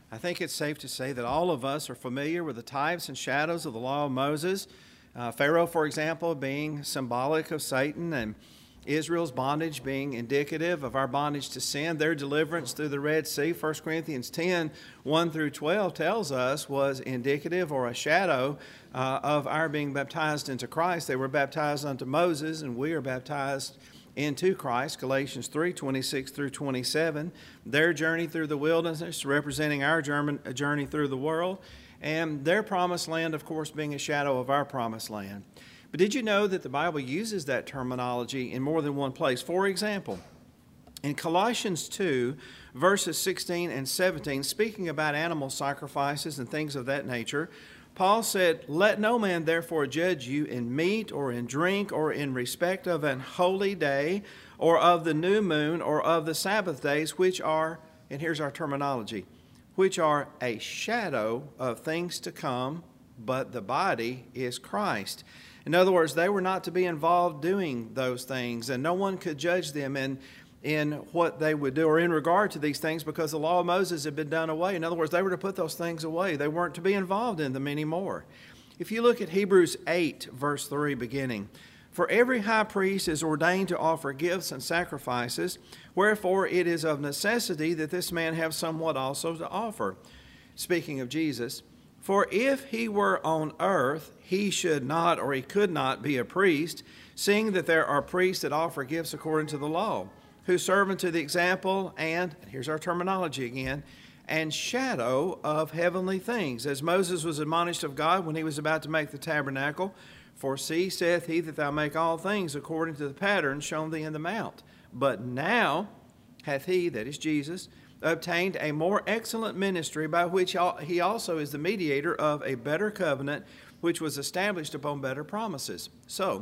I think it's safe to say that all of us are familiar with the types and shadows of the law of Moses. Pharaoh, for example, being symbolic of Satan, and Israel's bondage being indicative of our bondage to sin. Their deliverance through the Red Sea, 1 Corinthians 10, 1 through 12 tells us was indicative or a shadow of our being baptized into Christ. They were baptized unto Moses, and we are baptized into Christ, Galatians 3, 26 through 27. Their journey through the wilderness representing our journey through the world, and their promised land, of course, being a shadow of our promised land. But did you know that the Bible uses that terminology in more than one place? For example, in Colossians 2, verses 16 and 17, speaking about animal sacrifices and things of that nature, Paul said, "Let no man therefore judge you in meat or in drink or in respect of an holy day or of the new moon or of the Sabbath days, which are," and here's our terminology, "which are a shadow of things to come, but the body is Christ." In other words, they were not to be involved doing those things, and no one could judge them in what they would do or in regard to these things, because the law of Moses had been done away. In other words, they were to put those things away. They weren't to be involved in them anymore. If you look at Hebrews 8, verse 3 beginning, "For every high priest is ordained to offer gifts and sacrifices, wherefore it is of necessity that this man have somewhat also to offer." Speaking of Jesus, "For if he were on earth, he should not or he could not be a priest, seeing that there are priests that offer gifts according to the law, who serve unto the example and," here's our terminology again, "and shadow of heavenly things, as Moses was admonished of God when he was about to make the tabernacle. For see, saith he, that thou make all things according to the pattern shown thee in the mount. But now hath he," that is Jesus, "obtained a more excellent ministry, by which he also is the mediator of a better covenant, which was established upon better promises." So,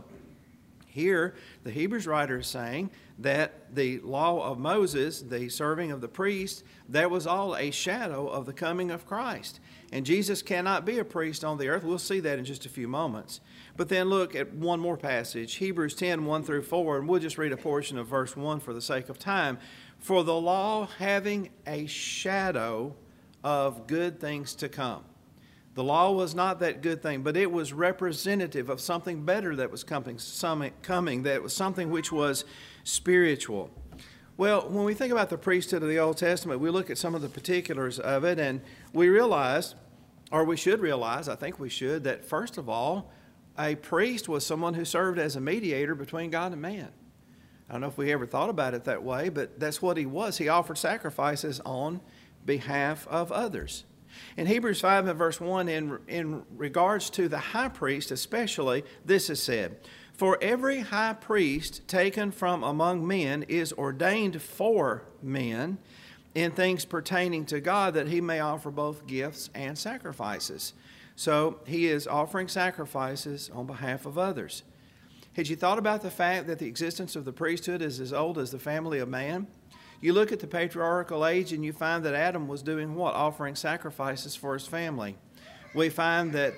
here, the Hebrews writer is saying that the law of Moses, the serving of the priest, that was all a shadow of the coming of Christ. And Jesus cannot be a priest on the earth. We'll see that in just a few moments. But then look at one more passage, Hebrews 10, 1 through 4, and we'll just read a portion of verse 1 for the sake of time. "For the law having a shadow of good things to come." The law was not that good thing, but it was representative of something better that was coming, that was something which was spiritual. Well, when we think about the priesthood of the Old Testament, we look at some of the particulars of it, and we realize, or we should realize, I think we should, that first of all, a priest was someone who served as a mediator between God and man. I don't know if we ever thought about it that way, but that's what he was. He offered sacrifices on behalf of others. In Hebrews 5 and verse 1, in regards to the high priest especially, this is said, "For every high priest taken from among men is ordained for men in things pertaining to God, that he may offer both gifts and sacrifices." So he is offering sacrifices on behalf of others. Had you thought about the fact that the existence of the priesthood is as old as the family of man? You look at the patriarchal age and you find that Adam was doing what? Offering sacrifices for his family. We find that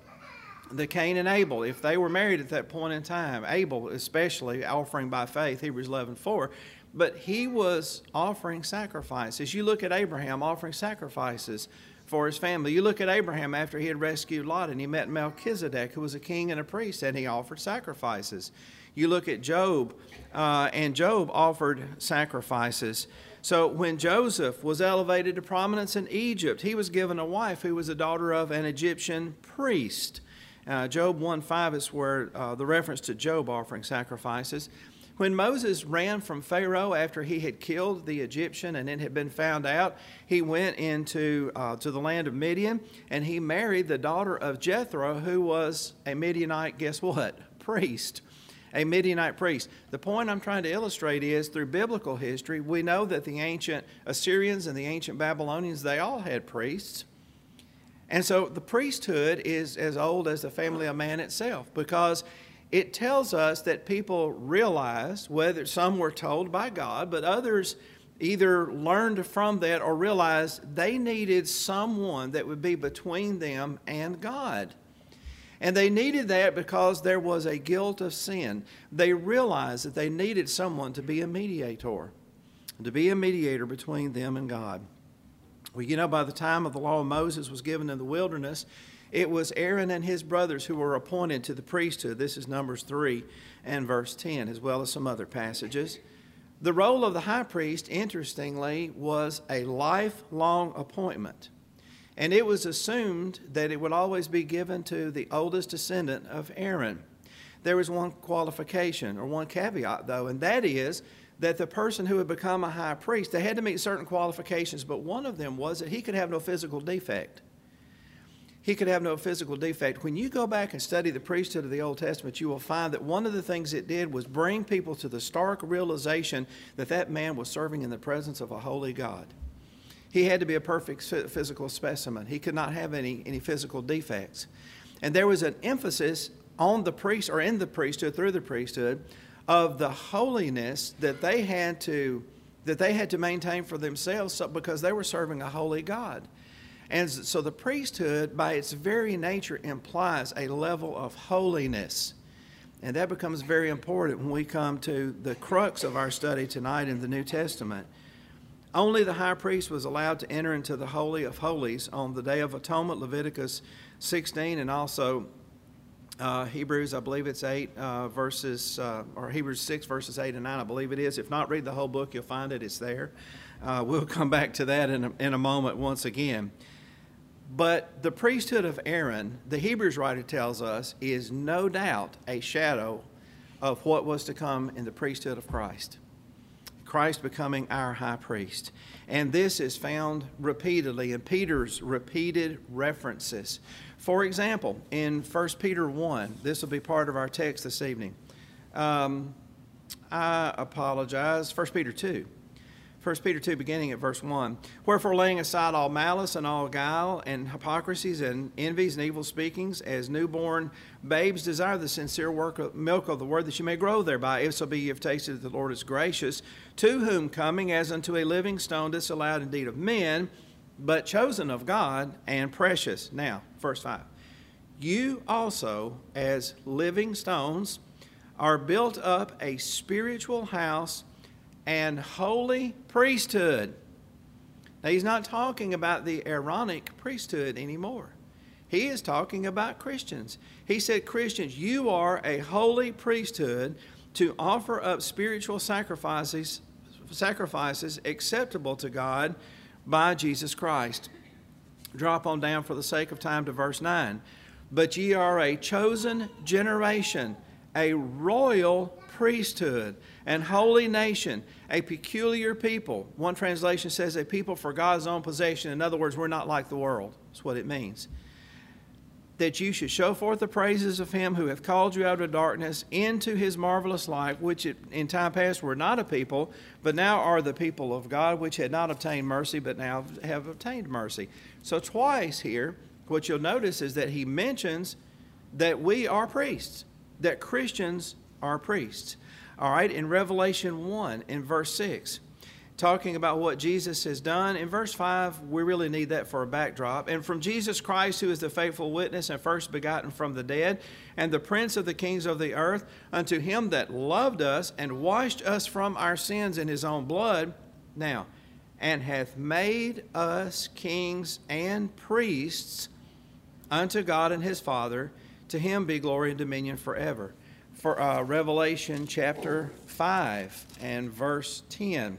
the Cain and Abel, if they were married at that point in time, Abel especially offering by faith, Hebrews 11:4, but he was offering sacrifices. You look at Abraham offering sacrifices for his family. You look at Abraham after he had rescued Lot and he met Melchizedek, who was a king and a priest, and he offered sacrifices. You look at Job, and Job offered sacrifices. So when Joseph was elevated to prominence in Egypt, he was given a wife who was the daughter of an Egyptian priest. Job 1:5 is where the reference to Job offering sacrifices. When Moses ran from Pharaoh after he had killed the Egyptian and it had been found out, he went into to the land of Midian, and he married the daughter of Jethro, who was a Midianite, guess what? Priest. A Midianite priest. The point I'm trying to illustrate is, through biblical history, we know that the ancient Assyrians and the ancient Babylonians, they all had priests. And so the priesthood is as old as the family of man itself, because it tells us that people realized, whether some were told by God, but others either learned from that or realized they needed someone that would be between them and God. And they needed that because there was a guilt of sin. They realized that they needed someone to be a mediator between them and God. Well, you know, by the time of the law of Moses was given in the wilderness, it was Aaron and his brothers who were appointed to the priesthood. This is Numbers 3 and verse 10, as well as some other passages. The role of the high priest, interestingly, was a lifelong appointment. And it was assumed that it would always be given to the oldest descendant of Aaron. There was one qualification, or one caveat, though, and that is that the person who would become a high priest, they had to meet certain qualifications, but one of them was that he could have no physical defect. He could have no physical defect. When you go back and study the priesthood of the Old Testament, you will find that one of the things it did was bring people to the stark realization that that man was serving in the presence of a holy God. He had to be a perfect physical specimen. He could not have any physical defects. And there was an emphasis on the priest, or in the priesthood, through the priesthood, of the holiness that they had to maintain for themselves because they were serving a holy God. And so the priesthood, by its very nature, implies a level of holiness. And that becomes very important when we come to the crux of our study tonight in the New Testament. Only the high priest was allowed to enter into the Holy of Holies on the Day of Atonement, Leviticus 16, and also Hebrews, I believe it's 8 verses, or Hebrews 6 verses 8 and 9, I believe it is. If not, read the whole book, you'll find it, it's there. We'll come back to that in a moment once again. But the priesthood of Aaron, the Hebrews writer tells us, is no doubt a shadow of what was to come in the priesthood of Christ. Christ becoming our high priest. And this is found repeatedly in Peter's repeated references. For example, in 1 Peter 1, this will be part of our text this evening. I apologize, 1 Peter 2. 1 Peter 2, beginning at verse 1. Wherefore, laying aside all malice and all guile and hypocrisies and envies and evil speakings, as newborn babes desire the sincere milk of the word, that you may grow thereby, if so be ye have tasted that the Lord is gracious, to whom coming as unto a living stone, disallowed indeed of men, but chosen of God and precious. Now, verse 5. You also, as living stones, are built up a spiritual house and holy priesthood. Now, he's not talking about the Aaronic priesthood anymore. He is talking about Christians. He said, Christians, you are a holy priesthood to offer up spiritual sacrifices acceptable to God by Jesus Christ. Drop on down for the sake of time to verse 9. But ye are a chosen generation, a royal priesthood, and holy nation, a peculiar people. One translation says a people for God's own possession. In other words, we're not like the world. That's what it means. That you should show forth the praises of him who hath called you out of darkness into his marvelous light, which in time past were not a people, but now are the people of God, which had not obtained mercy, but now have obtained mercy. So twice here, what you'll notice is that he mentions that we are priests, that Christians are priests. All right, in Revelation 1, in verse 6, talking about what Jesus has done. In verse 5, we really need that for a backdrop. And from Jesus Christ, who is the faithful witness and first begotten from the dead, and the prince of the kings of the earth, unto him that loved us and washed us from our sins in his own blood, now, and hath made us kings and priests unto God and his Father. To him be glory and dominion forever. For Revelation chapter 5 and verse 10.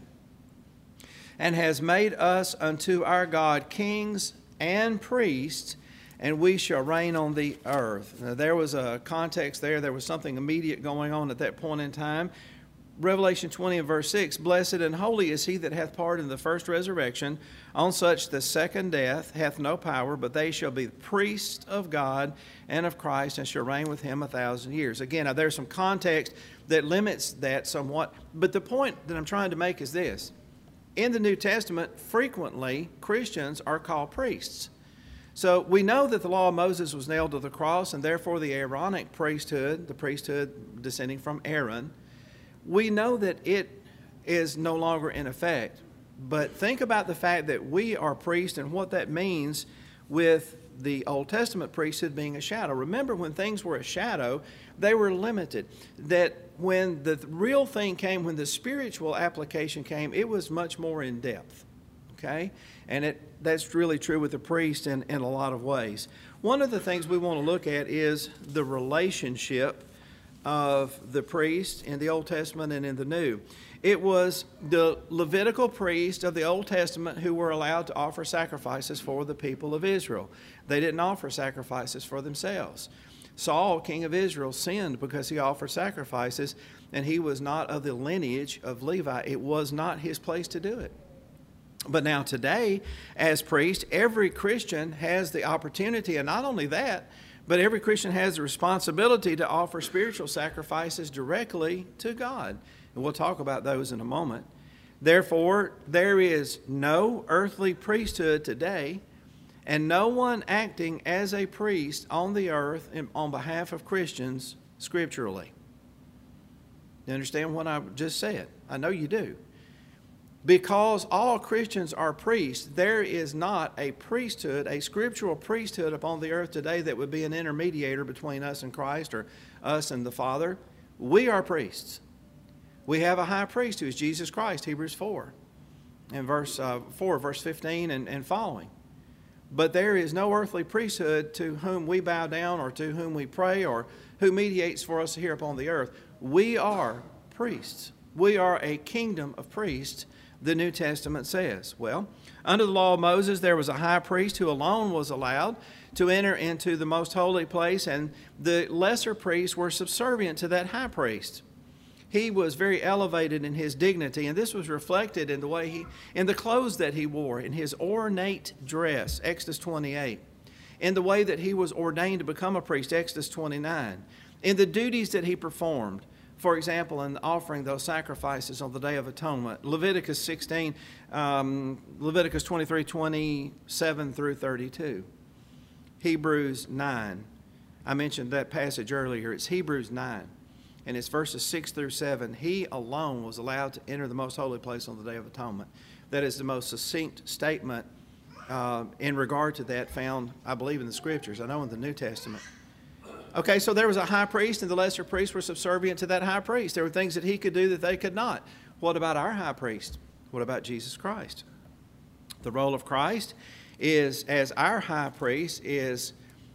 And has made us unto our God kings and priests, and we shall reign on the earth. Now, there was a context there. There was something immediate going on at that point in time. Revelation 20 and verse 6, Blessed and holy is he that hath part in the first resurrection. On such the second death hath no power, but they shall be priests of God and of Christ, and shall reign with him 1,000 years. Again, now there's some context that limits that somewhat, but the point that I'm trying to make is this. In the New Testament, frequently Christians are called priests. So we know that the law of Moses was nailed to the cross, and therefore the Aaronic priesthood, the priesthood descending from Aaron, we know that it is no longer in effect. But think about the fact that we are priests and what that means with the Old Testament priesthood being a shadow. Remember, when things were a shadow, they were limited. That when the real thing came, when the spiritual application came, it was much more in depth. okay? And that's really true with the priest in a lot of ways. One of the things we want to look at is the relationship of the priest in the Old Testament and in the New. It was the Levitical priests of the Old Testament who were allowed to offer sacrifices for the people of Israel. They didn't offer sacrifices for themselves. Saul, king of Israel, sinned because he offered sacrifices, and he was not of the lineage of Levi. It was not his place to do it. But now today, as priest, every Christian has the opportunity, and not only that, but every Christian has the responsibility to offer spiritual sacrifices directly to God. And we'll talk about those in a moment. Therefore, there is no earthly priesthood today, and no one acting as a priest on the earth on behalf of Christians scripturally. You understand what I just said? I know you do. Because all Christians are priests, there is not a priesthood, a scriptural priesthood upon the earth today that would be an intermediator between us and Christ or us and the Father. We are priests. We have a high priest who is Jesus Christ, Hebrews 4, and verse 15 and following. But there is no earthly priesthood to whom we bow down or to whom we pray or who mediates for us here upon the earth. We are priests. We are a kingdom of priests, the New Testament says. Well, under the law of Moses, there was a high priest who alone was allowed to enter into the most holy place, and the lesser priests were subservient to that high priest. He was very elevated in his dignity, and this was reflected in the way in the clothes that he wore, in his ornate dress, Exodus 28, in the way that he was ordained to become a priest, Exodus 29, in the duties that he performed. For example, in offering those sacrifices on the Day of Atonement, Leviticus 16, Leviticus 23, 27 through 32, Hebrews 9. I mentioned that passage earlier. It's Hebrews 9. And it's verses 6 through 7. He alone was allowed to enter the most holy place on the Day of Atonement. That is the most succinct statement in regard to that found, I believe, in the Scriptures. I know in the New Testament. Okay, so there was a high priest, and the lesser priests were subservient to that high priest. There were things that he could do that they could not. What about our high priest? What about Jesus Christ? The role of Christ is, as our high priest, is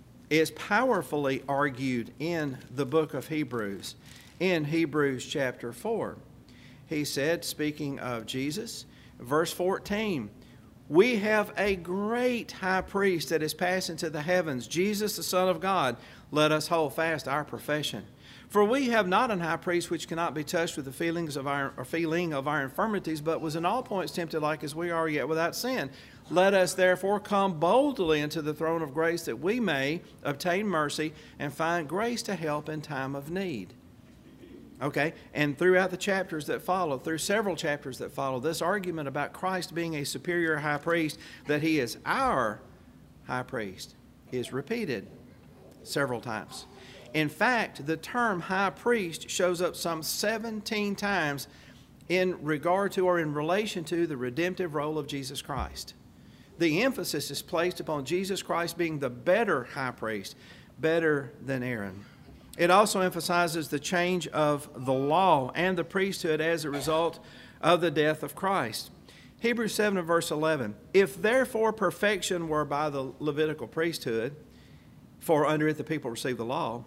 powerfully argued in the book of Hebrews. In Hebrews chapter 4, he said, speaking of Jesus, verse 14, we have a great high priest that is passed into the heavens, Jesus the Son of God. Let us hold fast our profession. For we have not an high priest which cannot be touched with the feeling of our infirmities, but was in all points tempted like as we are, yet without sin. Let us therefore come boldly into the throne of grace, that we may obtain mercy and find grace to help in time of need. Okay, and throughout the chapters that follow, through several chapters that follow, this argument about Christ being a superior high priest, that he is our high priest, is repeated several times. In fact, the term high priest shows up some 17 times in regard to or in relation to the redemptive role of Jesus Christ. The emphasis is placed upon Jesus Christ being the better high priest, better than Aaron. It also emphasizes the change of the law and the priesthood as a result of the death of Christ. Hebrews 7 and verse 11, if therefore perfection were by the Levitical priesthood, for under it the people received the law,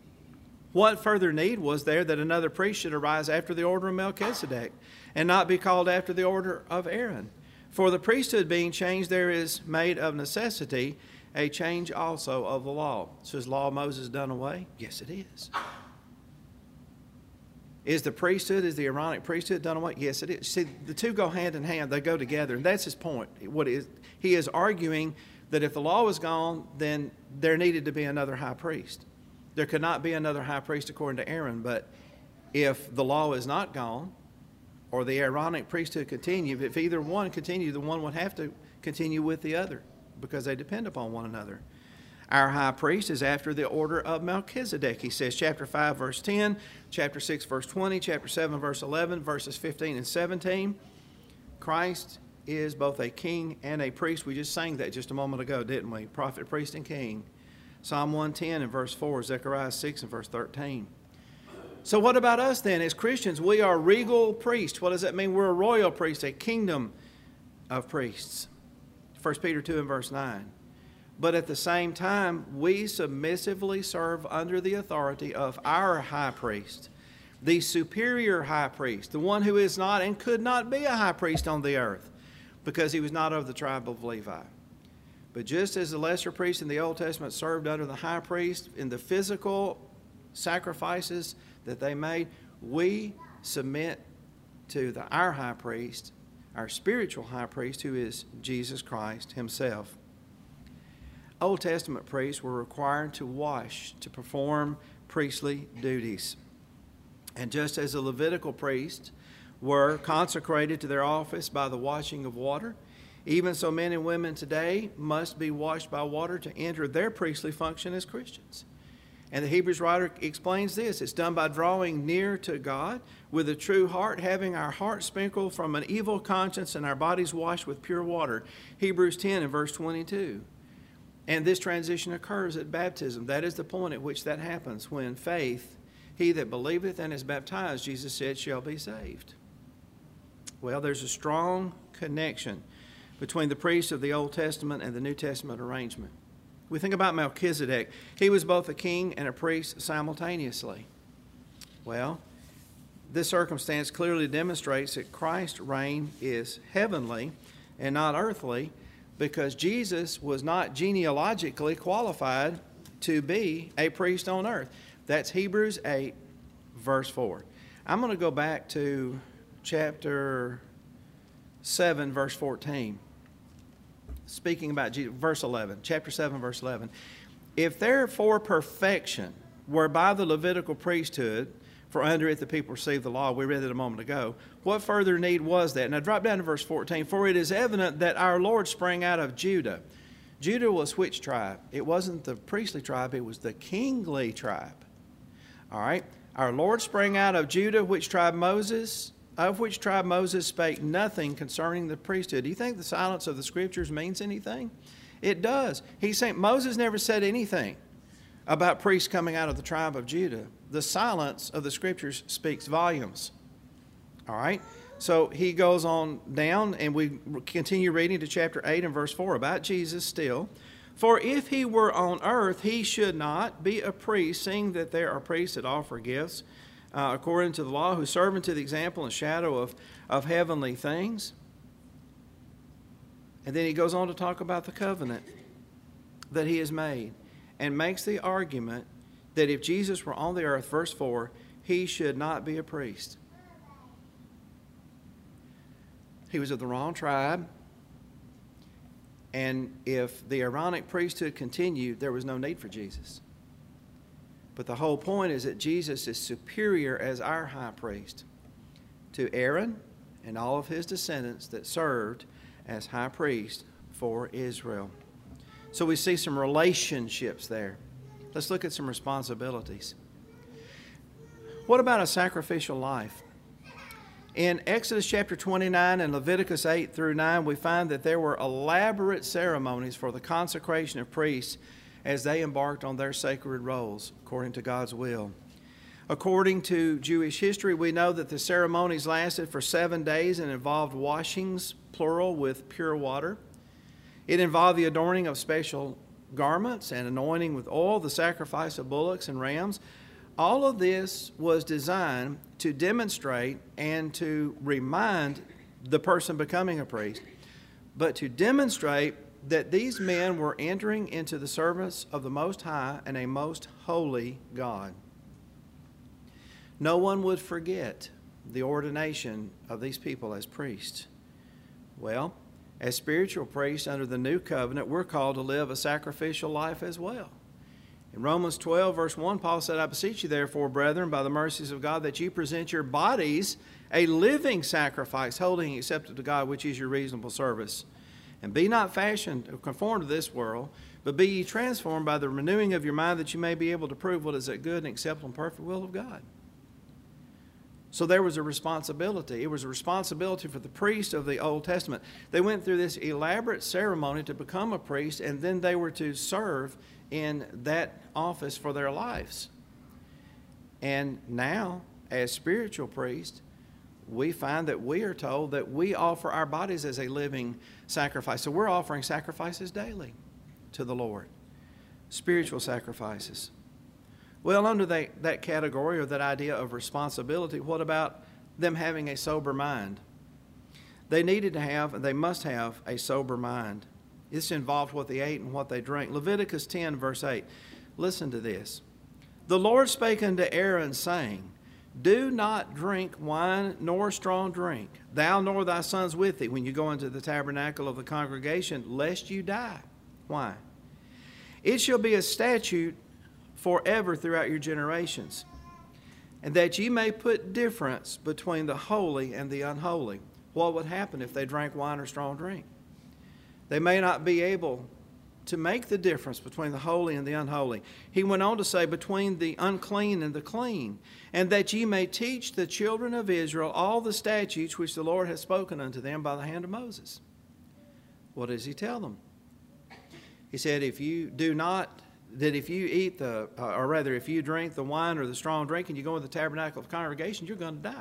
what further need was there that another priest should arise after the order of Melchizedek, and not be called after the order of Aaron? For the priesthood being changed, there is made of necessity a change also of the law. So is the law of Moses done away? Yes, it is. Is the priesthood, is the Aaronic priesthood done away? Yes, it is. See, the two go hand in hand. They go together. And that's his point. He is arguing that if the law was gone, then there needed to be another high priest. There could not be another high priest according to Aaron. But if the law is not gone, or the Aaronic priesthood continue, if either one continued, the one would have to continue with the other, because they depend upon one another. Our high priest is after the order of Melchizedek. He says, chapter 5, verse 10, chapter 6, verse 20, chapter 7, verse 11, verses 15 and 17. Christ is both a king and a priest. We just sang that just a moment ago, didn't we? Prophet, priest, and king. Psalm 110 and verse 4, Zechariah 6 and verse 13. So what about us then? As Christians, we are regal priests. What does that mean? We're a royal priest, a kingdom of priests. 1 Peter 2 and verse 9. But at the same time, we submissively serve under the authority of our high priest, the superior high priest, the one who is not and could not be a high priest on the earth, because he was not of the tribe of Levi. But just as the lesser priests in the Old Testament served under the high priest in the physical sacrifices that they made, we submit to our high priest, our spiritual high priest, who is Jesus Christ himself. Old Testament priests were required to wash to perform priestly duties. And just as the Levitical priests were consecrated to their office by the washing of water, even so men and women today must be washed by water to enter their priestly function as Christians. And the Hebrews writer explains this. It's done by drawing near to God with a true heart, having our hearts sprinkled from an evil conscience and our bodies washed with pure water. Hebrews 10 and verse 22. And this transition occurs at baptism. That is the point at which that happens, when faith, he that believeth and is baptized, Jesus said, shall be saved. Well, there's a strong connection between the priests of the Old Testament and the New Testament arrangement. We think about Melchizedek. He was both a king and a priest simultaneously. Well, this circumstance clearly demonstrates that Christ's reign is heavenly and not earthly, because Jesus was not genealogically qualified to be a priest on earth. That's Hebrews 8, verse 4. I'm going to go back to chapter 7, verse 14. Speaking about Jesus, verse 11, chapter 7, verse 11. If therefore perfection were by the Levitical priesthood, for under it the people received the law, we read it a moment ago, what further need was that? Now drop down to verse 14. For it is evident that our Lord sprang out of Judah. Judah was which tribe? It wasn't the priestly tribe, it was the kingly tribe. All right. Our Lord sprang out of Judah, which tribe Moses, of which tribe Moses spake nothing concerning the priesthood. Do you think the silence of the Scriptures means anything? It does. He's saying Moses never said anything about priests coming out of the tribe of Judah. The silence of the Scriptures speaks volumes. All right? So he goes on down, and we continue reading to chapter 8 and verse 4 about Jesus still. For if he were on earth, he should not be a priest, seeing that there are priests that offer gifts according to the law, who serve unto the example and shadow of heavenly things. And then he goes on to talk about the covenant that he has made, and makes the argument that if Jesus were on the earth, verse 4, he should not be a priest. He was of the wrong tribe, and if the Aaronic priesthood continued, there was no need for Jesus. But the whole point is that Jesus is superior as our high priest to Aaron and all of his descendants that served as high priest for Israel. So we see some relationships there. Let's look at some responsibilities. What about a sacrificial life? In Exodus chapter 29 and Leviticus 8 through 9, we find that there were elaborate ceremonies for the consecration of priests as they embarked on their sacred roles according to God's will. According to Jewish history, we know that the ceremonies lasted for 7 days and involved washings, plural, with pure water. It involved the adorning of special garments and anointing with oil, the sacrifice of bullocks and rams. All of this was designed to demonstrate and to remind the person becoming a priest, but to demonstrate that these men were entering into the service of the Most High and a most holy God. No one would forget the ordination of these people as priests. Well, as spiritual priests under the new covenant, we're called to live a sacrificial life as well. In Romans 12, verse 1, Paul said, I beseech you therefore, brethren, by the mercies of God, that you present your bodies a living sacrifice, holy and acceptable to God, which is your reasonable service. And be not fashioned or conformed to this world, but be ye transformed by the renewing of your mind, that you may be able to prove what is that good and acceptable and perfect will of God. So there was a responsibility. It was a responsibility for the priest of the Old Testament. They went through this elaborate ceremony to become a priest, and then they were to serve in that office for their lives. And now, as spiritual priests, we find that we are told that we offer our bodies as a living sacrifice. So we're offering sacrifices daily to the Lord, spiritual sacrifices. Well, under that category or that idea of responsibility, what about them having a sober mind? They needed to have, and they must have, a sober mind. This involved what they ate and what they drank. Leviticus 10, verse 8. Listen to this. The Lord spake unto Aaron, saying, do not drink wine nor strong drink, thou nor thy sons with thee, when you go into the tabernacle of the congregation, lest you die. Why? It shall be a statute forever throughout your generations, and that ye may put difference between the holy and the unholy. What would happen if they drank wine or strong drink? They may not be able to make the difference between the holy and the unholy. He went on to say, between the unclean and the clean, and that ye may teach the children of Israel all the statutes which the Lord hath spoken unto them by the hand of Moses. What does he tell them? He said, if you eat if you drink the wine or the strong drink and you go into the tabernacle of congregation, you're going to die.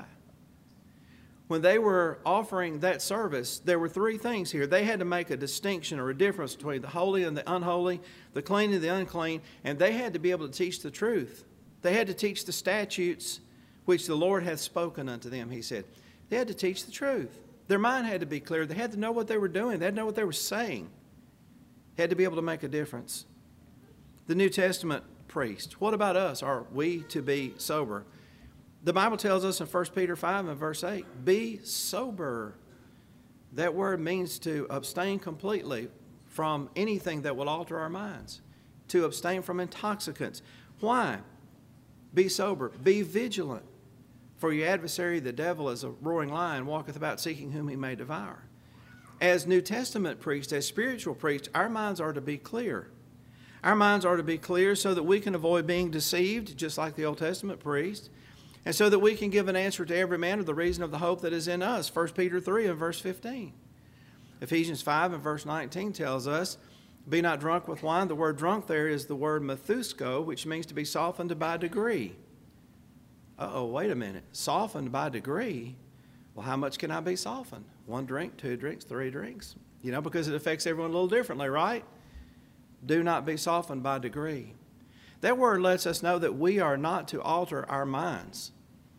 When they were offering that service, there were three things here. They had to make a distinction or a difference between the holy and the unholy, the clean and the unclean, and they had to be able to teach the truth. They had to teach the statutes which the Lord hath spoken unto them, he said. They had to teach the truth. Their mind had to be clear. They had to know what they were doing. They had to know what they were saying. They had to be able to make a difference. The New Testament priest, what about us? Are we to be sober? The Bible tells us in 1 Peter 5 and verse 8, be sober. That word means to abstain completely from anything that will alter our minds, to abstain from intoxicants. Why? Be sober. Be vigilant. For your adversary, the devil, as a roaring lion, walketh about seeking whom he may devour. As New Testament priests, as spiritual priests, our minds are to be clear. Our minds are to be clear so that we can avoid being deceived, just like the Old Testament priest, and so that we can give an answer to every man of the reason of the hope that is in us. 1 Peter 3 and verse 15. Ephesians 5 and verse 19 tells us, be not drunk with wine. The word drunk there is the word methusko, which means to be softened by degree. Wait a minute. Softened by degree? Well, how much can I be softened? 1 drink, 2 drinks, 3 drinks? Because it affects everyone a little differently, right? Do not be softened by degree. That word lets us know that we are not to alter our minds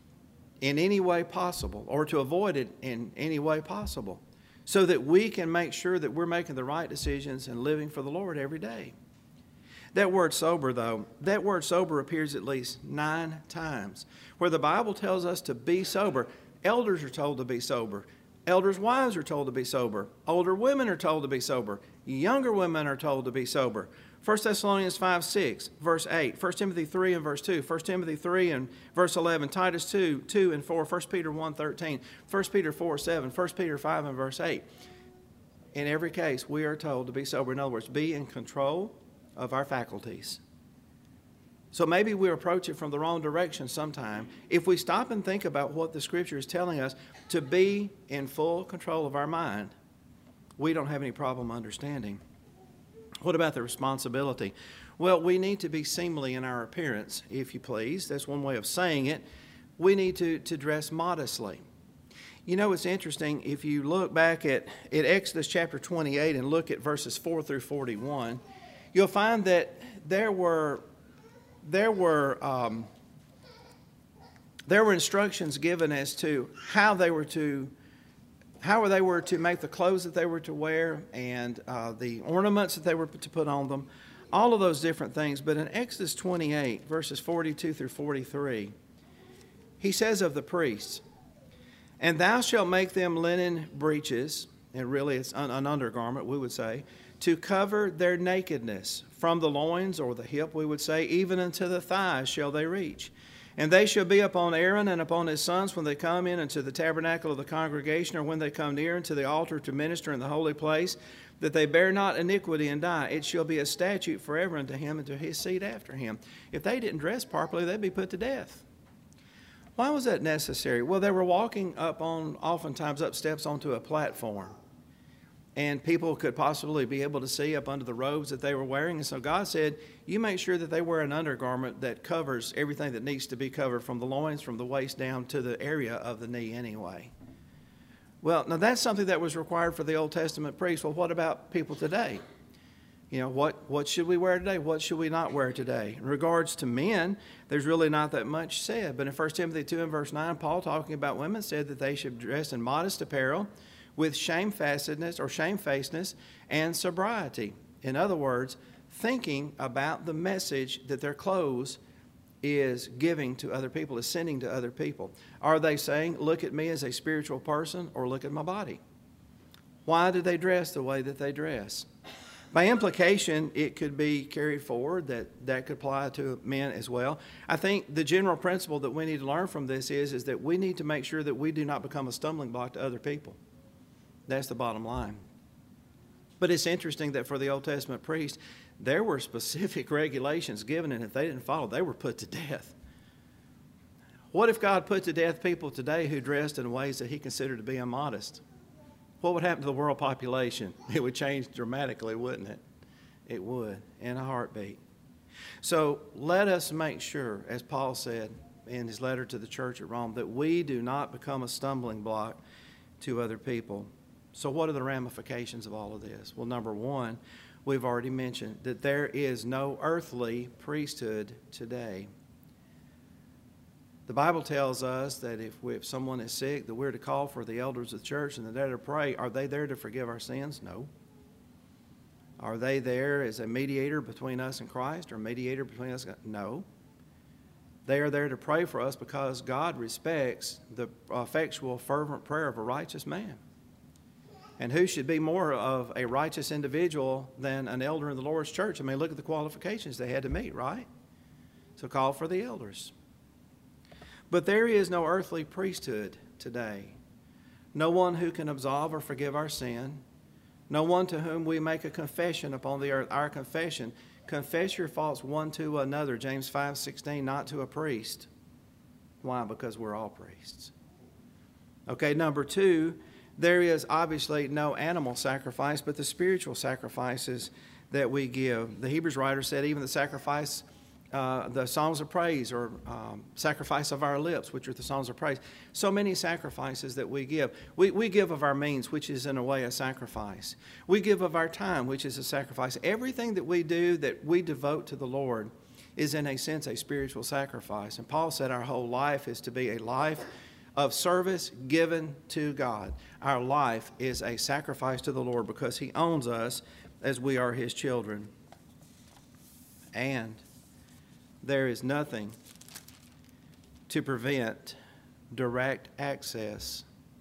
in any way possible, or to avoid it in any way possible, so that we can make sure that we're making the right decisions and living for the Lord every day. That word sober, though, that word sober appears at least 9 times, where the Bible tells us to be sober. Elders are told to be sober. Elders' wives are told to be sober. Older women are told to be sober. Younger women are told to be sober. 1 Thessalonians 5, 6, verse 8, 1 Timothy 3 and verse 2, 1 Timothy 3 and verse 11, Titus 2, 2 and 4, 1 Peter 1, 13, 1 Peter 4, 7, 1 Peter 5 and verse 8. In every case, we are told to be sober. In other words, be in control of our faculties. So maybe we approach it from the wrong direction sometime. If we stop and think about what the Scripture is telling us, to be in full control of our mind, we don't have any problem understanding. What about the responsibility? Well, we need to be seemly in our appearance, if you please. That's one way of saying it. We need to dress modestly. It's interesting, if you look back at Exodus chapter 28 and look at verses 4 through 41, you'll find that there were instructions given as to how they were to make the clothes that they were to wear and the ornaments that they were to put on them, all of those different things. But in Exodus 28, verses 42 through 43, he says of the priests, and thou shalt make them linen breeches, and really it's an undergarment, we would say, to cover their nakedness. From the loins, or the hip, we would say, even unto the thighs shall they reach. And they shall be upon Aaron and upon his sons when they come in into the tabernacle of the congregation, or when they come near unto the altar to minister in the holy place, that they bear not iniquity and die. It shall be a statute forever unto him and to his seed after him. If they didn't dress properly, they'd be put to death. Why was that necessary? Well, they were walking oftentimes up steps onto a platform. and people could possibly be able to see up under the robes that they were wearing. And so God said, you make sure that they wear an undergarment that covers everything that needs to be covered from the loins, from the waist down to the area of the knee anyway. Well, now that's something that was required for the Old Testament priests. Well, what about people today? You know, what should we wear today? What should we not wear today? In regards to men, there's really not that much said. But in 1 Timothy 2 and verse 9, Paul, talking about women, said that they should dress in modest apparel with shamefacedness and sobriety. In other words, thinking about the message that their clothes is giving to other people, is sending to other people. Are they saying, look at me as a spiritual person, or look at my body? Why do they dress the way that they dress? By implication, it could be carried forward that could apply to men as well. I think the general principle that we need to learn from this is that we need to make sure that we do not become a stumbling block to other people. That's the bottom line. But it's interesting that for the Old Testament priests, there were specific regulations given, and if they didn't follow, they were put to death. What if God put to death people today who dressed in ways that he considered to be immodest? What would happen to the world population? It would change dramatically, wouldn't it? It would, in a heartbeat. So let us make sure, as Paul said in his letter to the church at Rome, that we do not become a stumbling block to other people. So what are the ramifications of all of this? Well, number one, we've already mentioned that there is no earthly priesthood today. The Bible tells us that if someone is sick, that we're to call for the elders of the church and that they're to pray. Are they there to forgive our sins? No. Are they there as a mediator between us and Christ, or a mediator between us and God? No. They are there to pray for us because God respects the effectual, fervent prayer of a righteous man. And who should be more of a righteous individual than an elder in the Lord's church? I mean, look at the qualifications they had to meet, right? So call for the elders. But there is no earthly priesthood today. No one who can absolve or forgive our sin. No one to whom we make a confession upon the earth. Our confession, confess your faults one to another, James 5:16, not to a priest. Why? Because we're all priests. Okay, number two, there is obviously no animal sacrifice, but the spiritual sacrifices that we give. The Hebrews writer said even the sacrifice, the songs of praise, or sacrifice of our lips, which are the songs of praise. So many sacrifices that we give. We give of our means, which is in a way a sacrifice. We give of our time, which is a sacrifice. Everything that we do, that we devote to the Lord, is in a sense a spiritual sacrifice. And Paul said our whole life is to be a life of service given to God. Our life is a sacrifice to the Lord because he owns us as we are his children. And there is nothing to prevent direct access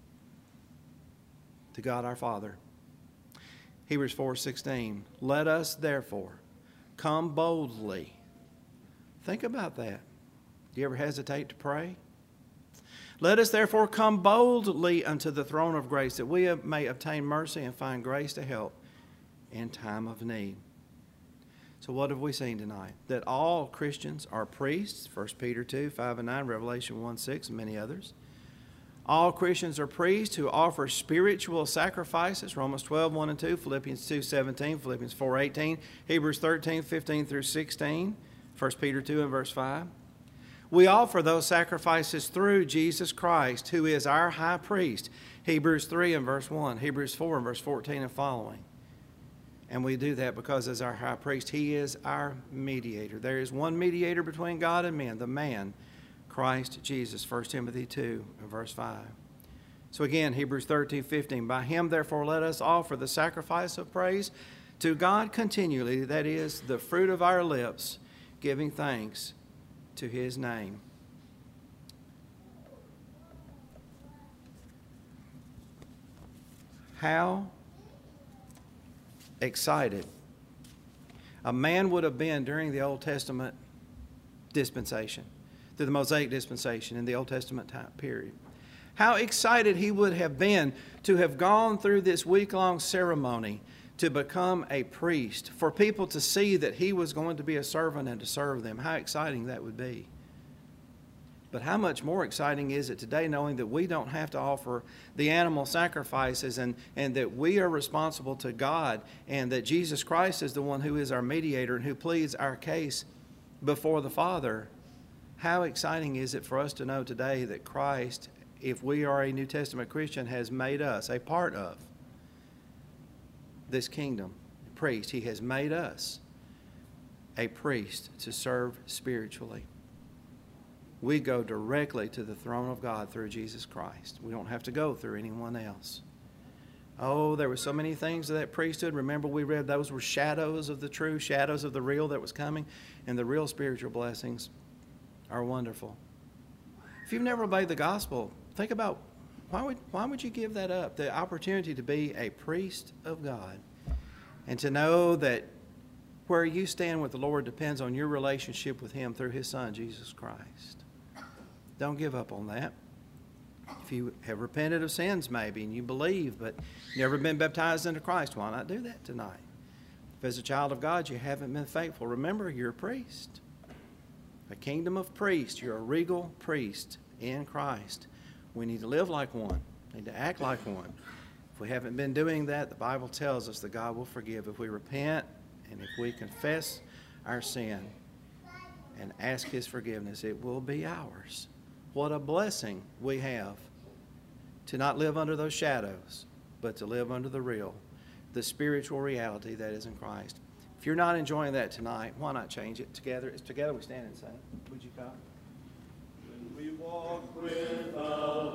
to God our Father. Hebrews 4:16, let us therefore come boldly. Think about that. Do you ever hesitate to pray? Let us therefore come boldly unto the throne of grace, that we may obtain mercy and find grace to help in time of need. So what have we seen tonight? That all Christians are priests, 1 Peter 2, 5 and 9, Revelation 1, 6, and many others. All Christians are priests who offer spiritual sacrifices, Romans 12, 1 and 2, Philippians 2, 17, Philippians 4, 18, Hebrews 13, 15 through 16, 1 Peter 2 and verse 5. We offer those sacrifices through Jesus Christ, who is our high priest, Hebrews 3 and verse 1, Hebrews 4 and verse 14 and following. And we do that because as our high priest, he is our mediator. There is one mediator between God and men, the man, Christ Jesus, 1 Timothy 2 and verse 5. So again, Hebrews 13, 15, by him therefore let us offer the sacrifice of praise to God continually, that is, the fruit of our lips, giving thanks to his name. How excited a man would have been during the Old Testament dispensation, through the Mosaic dispensation in the Old Testament time period. How excited he would have been to have gone through this week-long ceremony to become a priest, for people to see that he was going to be a servant and to serve them. How exciting that would be. But how much more exciting is it today knowing that we don't have to offer the animal sacrifices and that we are responsible to God and that Jesus Christ is the one who is our mediator and who pleads our case before the Father? How exciting is it for us to know today that Christ, if we are a New Testament Christian, has made us a part of this kingdom, priest. He has made us a priest to serve spiritually. We go directly to the throne of God through Jesus Christ. We don't have to go through anyone else. Oh, there were so many things of that priesthood. Remember, we read those were shadows of the true, shadows of the real that was coming, and the real spiritual blessings are wonderful. If you've never obeyed the gospel, think about why would you give that up? The opportunity to be a priest of God and to know that where you stand with the Lord depends on your relationship with Him through His Son, Jesus Christ. Don't give up on that. If you have repented of sins maybe and you believe but never been baptized into Christ, why not do that tonight? If as a child of God you haven't been faithful, remember you're a priest. A kingdom of priests. You're a regal priest in Christ. We need to live like one. We need to act like one. If we haven't been doing that, the Bible tells us that God will forgive if we repent and if we confess our sin and ask His forgiveness. It will be ours. What a blessing we have to not live under those shadows, but to live under the real, the spiritual reality that is in Christ. If you're not enjoying that tonight, why not change it together? It's together we stand and sing. Would you come? When we walk with the